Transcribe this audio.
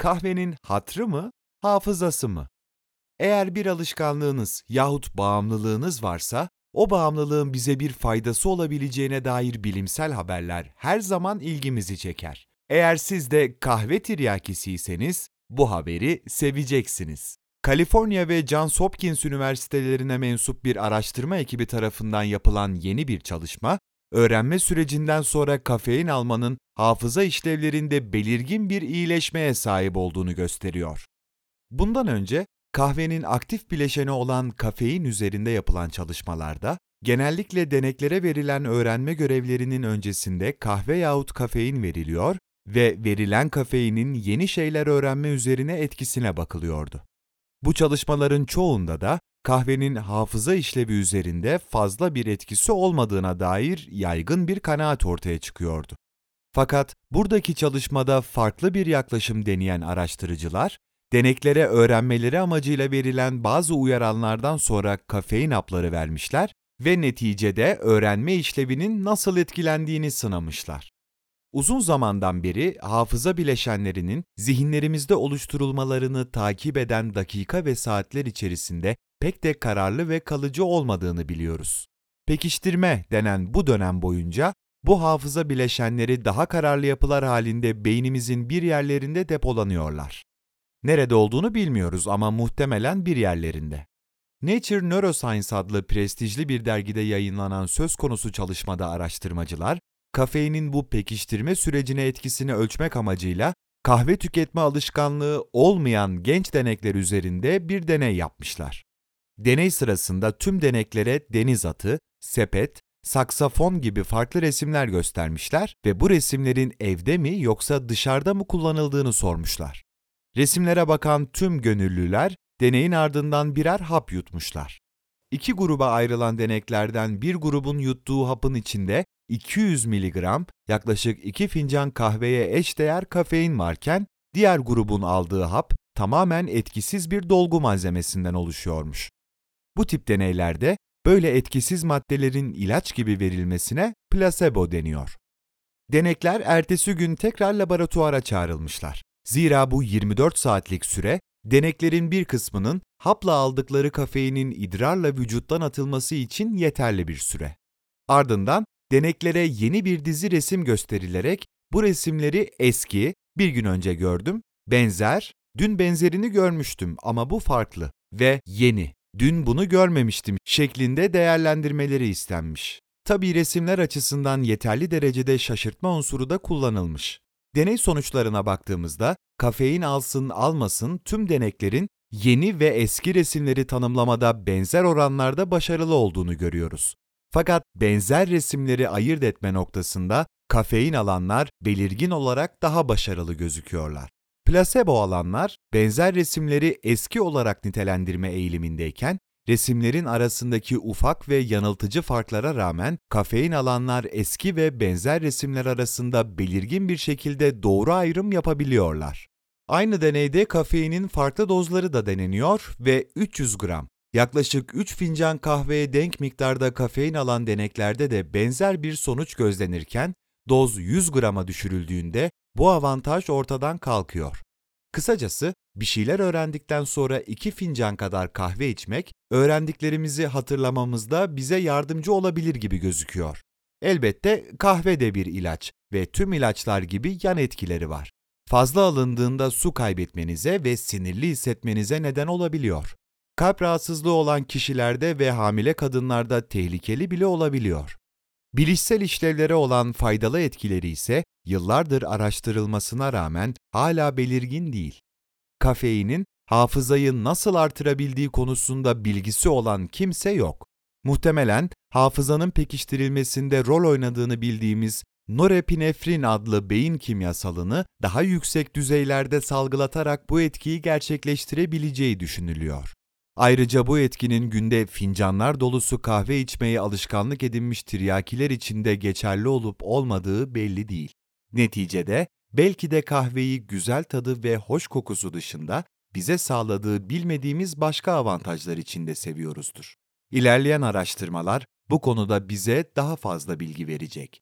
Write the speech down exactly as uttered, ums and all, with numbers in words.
Kahvenin hatırı mı, hafızası mı? Eğer bir alışkanlığınız yahut bağımlılığınız varsa, o bağımlılığın bize bir faydası olabileceğine dair bilimsel haberler her zaman ilgimizi çeker. Eğer siz de kahve tiryakisiyseniz, bu haberi seveceksiniz. Kaliforniya ve Johns Hopkins Üniversitelerine mensup bir araştırma ekibi tarafından yapılan yeni bir çalışma, öğrenme sürecinden sonra kafein almanın hafıza işlevlerinde belirgin bir iyileşmeye sahip olduğunu gösteriyor. Bundan önce, kahvenin aktif bileşeni olan kafein üzerinde yapılan çalışmalarda, genellikle deneklere verilen öğrenme görevlerinin öncesinde kahve yahut kafein veriliyor ve verilen kafeinin yeni şeyler öğrenme üzerine etkisine bakılıyordu. Bu çalışmaların çoğunda da kahvenin hafıza işlevi üzerinde fazla bir etkisi olmadığına dair yaygın bir kanaat ortaya çıkıyordu. Fakat buradaki çalışmada farklı bir yaklaşım deneyen araştırıcılar, deneklere öğrenmeleri amacıyla verilen bazı uyaranlardan sonra kafein hapları vermişler ve neticede öğrenme işlevinin nasıl etkilendiğini sınamışlar. Uzun zamandan beri hafıza bileşenlerinin zihinlerimizde oluşturulmalarını takip eden dakika ve saatler içerisinde pek de kararlı ve kalıcı olmadığını biliyoruz. Pekiştirme denen bu dönem boyunca bu hafıza bileşenleri daha kararlı yapılar halinde beynimizin bir yerlerinde depolanıyorlar. Nerede olduğunu bilmiyoruz ama muhtemelen bir yerlerinde. Nature Neuroscience adlı prestijli bir dergide yayınlanan söz konusu çalışmada araştırmacılar, kafeinin bu pekiştirme sürecine etkisini ölçmek amacıyla kahve tüketme alışkanlığı olmayan genç denekler üzerinde bir deney yapmışlar. Deney sırasında tüm deneklere deniz atı, sepet, saksafon gibi farklı resimler göstermişler ve bu resimlerin evde mi yoksa dışarıda mı kullanıldığını sormuşlar. Resimlere bakan tüm gönüllüler deneyin ardından birer hap yutmuşlar. İki gruba ayrılan deneklerden bir grubun yuttuğu hapın içinde iki yüz miligram, yaklaşık iki fincan kahveye eşdeğer kafein varken, diğer grubun aldığı hap tamamen etkisiz bir dolgu malzemesinden oluşuyormuş. Bu tip deneylerde böyle etkisiz maddelerin ilaç gibi verilmesine plasebo deniyor. Denekler ertesi gün tekrar laboratuvara çağrılmışlar. Zira bu yirmi dört saatlik süre, deneklerin bir kısmının hapla aldıkları kafeinin idrarla vücuttan atılması için yeterli bir süre. Ardından deneklere yeni bir dizi resim gösterilerek bu resimleri eski, bir gün önce gördüm, benzer, dün benzerini görmüştüm ama bu farklı ve yeni, dün bunu görmemiştim şeklinde değerlendirmeleri istenmiş. Tabii resimler açısından yeterli derecede şaşırtma unsuru da kullanılmış. Deney sonuçlarına baktığımızda, kafein alsın almasın tüm deneklerin yeni ve eski resimleri tanımlamada benzer oranlarda başarılı olduğunu görüyoruz. Fakat benzer resimleri ayırt etme noktasında kafein alanlar belirgin olarak daha başarılı gözüküyorlar. Plasebo alanlar benzer resimleri eski olarak nitelendirme eğilimindeyken, resimlerin arasındaki ufak ve yanıltıcı farklara rağmen kafein alanlar eski ve benzer resimler arasında belirgin bir şekilde doğru ayrım yapabiliyorlar. Aynı deneyde kafeinin farklı dozları da deneniyor ve üç yüz gram, yaklaşık üç fincan kahveye denk miktarda kafein alan deneklerde de benzer bir sonuç gözlenirken, doz yüz grama düşürüldüğünde bu avantaj ortadan kalkıyor. Kısacası, bir şeyler öğrendikten sonra iki fincan kadar kahve içmek, öğrendiklerimizi hatırlamamızda bize yardımcı olabilir gibi gözüküyor. Elbette kahve de bir ilaç ve tüm ilaçlar gibi yan etkileri var. Fazla alındığında su kaybetmenize ve sinirli hissetmenize neden olabiliyor. Kalp rahatsızlığı olan kişilerde ve hamile kadınlarda tehlikeli bile olabiliyor. Bilişsel işlevlere olan faydalı etkileri ise yıllardır araştırılmasına rağmen hala belirgin değil. Kafeinin hafızayı nasıl artırabildiği konusunda bilgisi olan kimse yok. Muhtemelen hafızanın pekiştirilmesinde rol oynadığını bildiğimiz norepinefrin adlı beyin kimyasalını daha yüksek düzeylerde salgılatarak bu etkiyi gerçekleştirebileceği düşünülüyor. Ayrıca bu etkinin günde fincanlar dolusu kahve içmeye alışkanlık edinmiş tiryakiler için de geçerli olup olmadığı belli değil. Neticede belki de kahveyi güzel tadı ve hoş kokusu dışında bize sağladığı bilmediğimiz başka avantajlar için de seviyoruzdur. İlerleyen araştırmalar bu konuda bize daha fazla bilgi verecek.